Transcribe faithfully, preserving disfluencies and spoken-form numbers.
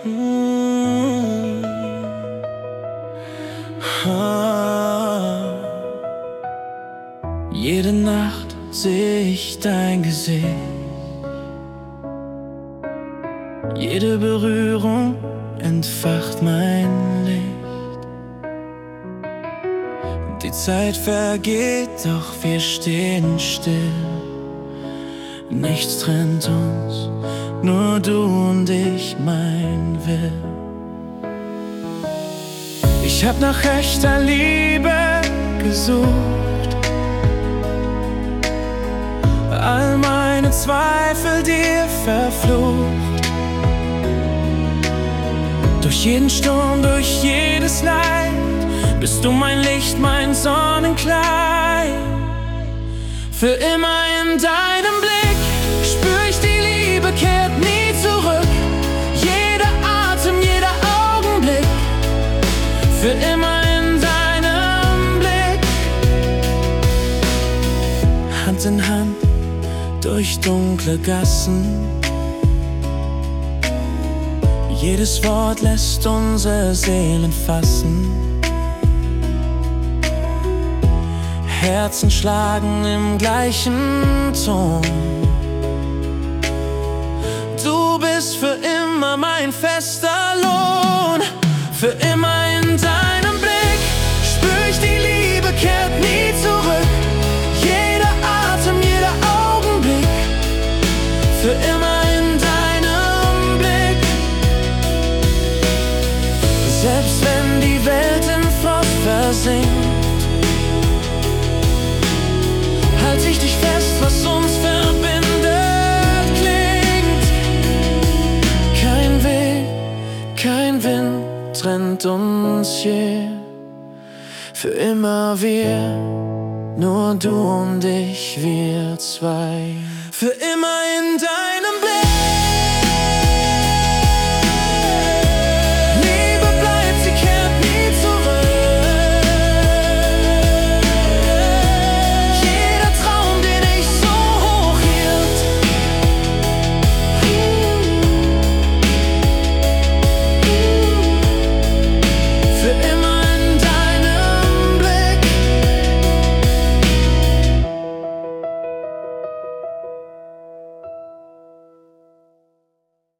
Mm. Ah. Jede Nacht seh ich dein Gesicht, jede Berührung entfacht mein Licht. Die Zeit vergeht, doch wir stehen still. Nichts trennt uns, nur du und ich, mein Will. Ich hab nach echter Liebe gesucht, all meine Zweifel dir verflucht. Durch jeden Sturm, durch jedes Leid bist du mein Licht, mein Sonnenkleid. Für immer in deinem Blick spür ich die Liebe, kehrt nie zurück. Jeder Atem, jeder Augenblick, für immer in deinem Blick. Hand in Hand durch dunkle Gassen, jedes Wort lässt unsere Seelen fassen. Herzen schlagen im gleichen Ton. Du bist für immer mein fester Lohn. Für immer in deinem Blick spür ich die Liebe, kehrt nie zurück. Jeder Atem, jeder Augenblick, für immer in deinem Blick. Selbst wenn die Welt in Frost versinkt, halt ich dich fest, was uns verbindet, klingt. Kein Weg, kein Wind trennt uns je. Für immer wir, nur du und ich, wir zwei. Für immer in deinem